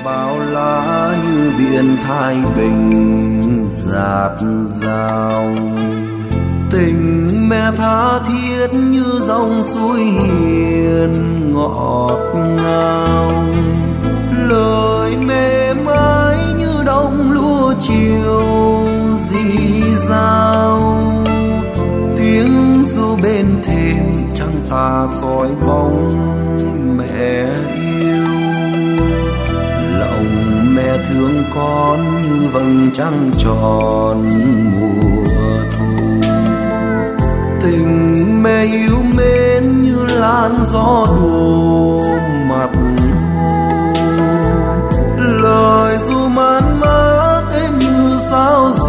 bao la như biển Thái Bình dạt dào. Tình mẹ tha thiết như dòng suối hiền ngọt ngào. Lời mẹ mãi như đồng lúa chiều rì rào. Tiếng ru bên thềm trăng tà soi bóng mẹ yêu. Lòng mẹ thương con như vầng trăng tròn mùa thu. Tình mẹ yêu mến như làn gió đùa mặt hồ. Lời ru man mát em như sao